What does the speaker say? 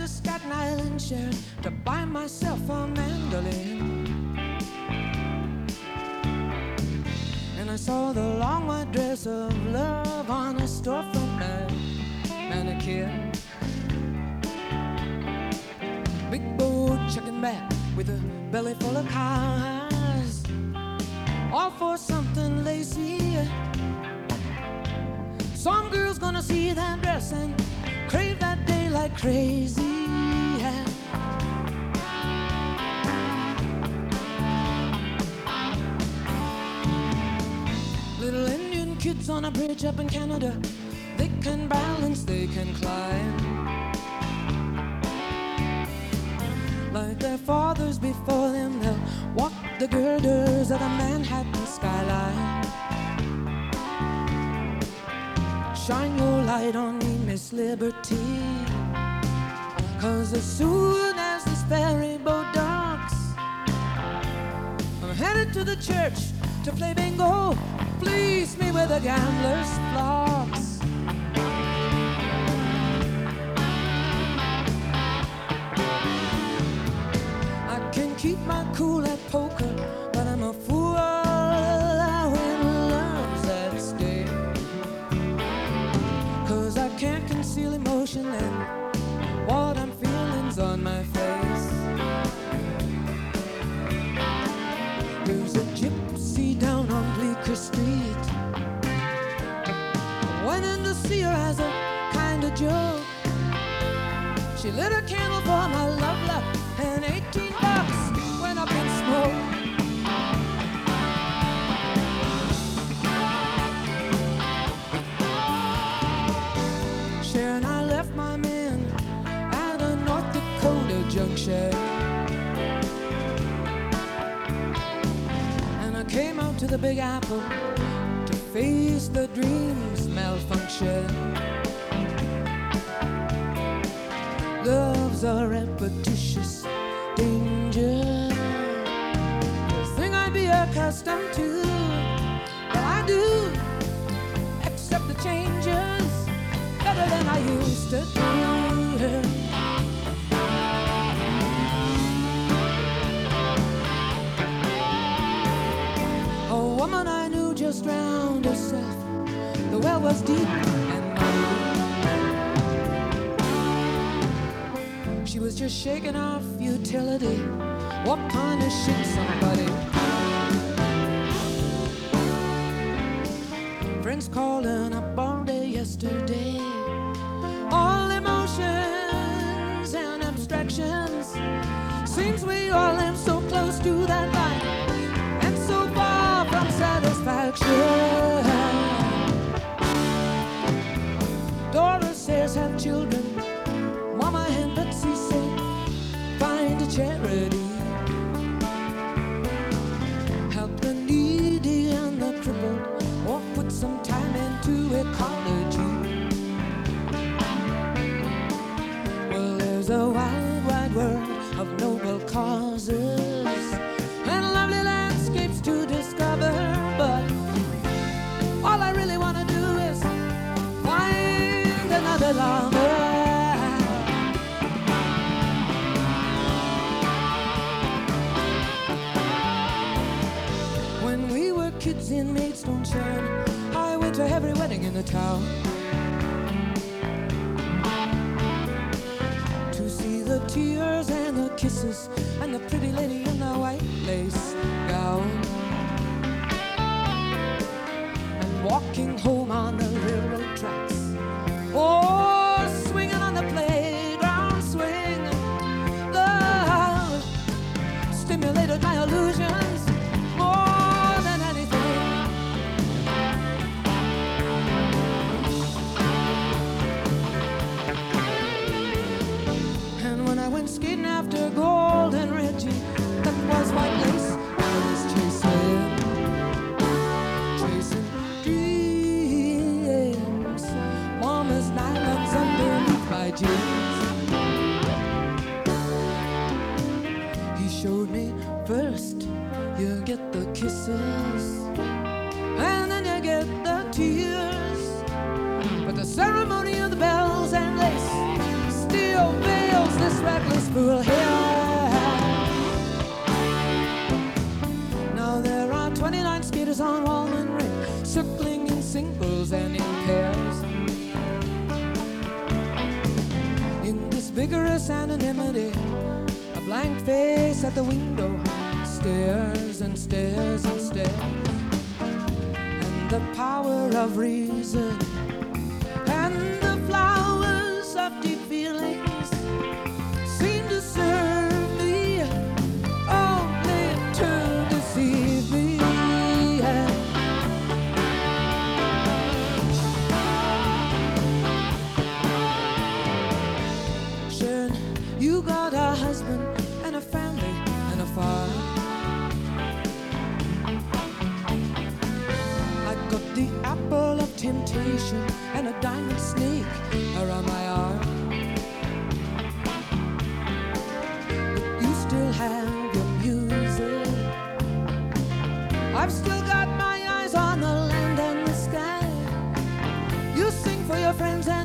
to Staten Island, Sharon, to buy myself a mandolin. And I saw the long white dress of love on a storefront mannequin. Big boat checking back with a belly full of cars, all for something lacy. Some girl's gonna see that dress and crave that day like crazy. Little Indian kids on a bridge up in Canada, they can balance, they can climb, like their fathers before them. They'll walk the girders of the Manhattan skyline. Shine your light on me, Miss Liberty, 'cause as soon as this ferry boat docks, I'm headed to the church to play bingo. Fleece me with a gambler's flocks. I can keep my cool at poker, but I'm a fool when love's at stake. 'Cause I can't conceal emotion and what I'm feeling's on my face. There's a gypsy down on Bleecker Street. I went in to see her as a kind of joke. She lit a candle for my love life, and $18 went up in smoke. Sharon, I left my man at a North Dakota junction, and I came out to the Big Apple to face the dream's malfunction. Love's a repetitious danger, a thing I'd be accustomed to, but I do accept the changes better than I used to do. A woman I knew just drowned herself. The well was deep and muddy. She was just shaking off futility. What punishing somebody? Friends calling up all day yesterday. All emotions and abstractions. Seems we all live so close to that line and so far from satisfaction. Doris says have children. Mama and Betsy say find a charity. Help the needy and the crippled, or put some time into ecology. Well, there's a wide, wide world of noble causes and lovely landscapes to discover, but all I really want to do is find another lover. When we were kids in Maidstone, Sharon, I went to every wedding in the town to see the tears and the kisses and the pretty lady in the white lace gown. And walking home on the railroad tracks, oh, swinging on the playground swing, love stimulated my illusions more than anything. And when I went skating after Gold and Reggie, that was white lace I was chasing, chasing dreams. Mama's nylons underneath my jeans. He showed me first you get the kisses, and then you get the tears. But the ceremony of the bells and lace still veils reckless fool here. Now there are 29 skaters on Walman Ring, circling in singles and in pairs. In this vigorous anonymity, a blank face at the window stares and stares and stares. And the power of reason and the flowers of deep feelings seem to serve me only to deceive me. Sure, you got a husband and a family and a farm. I got the apple of temptation and a diamond snake around my arm. But you still have your music. I've still got my eyes on the land and the sky. You sing for your friends and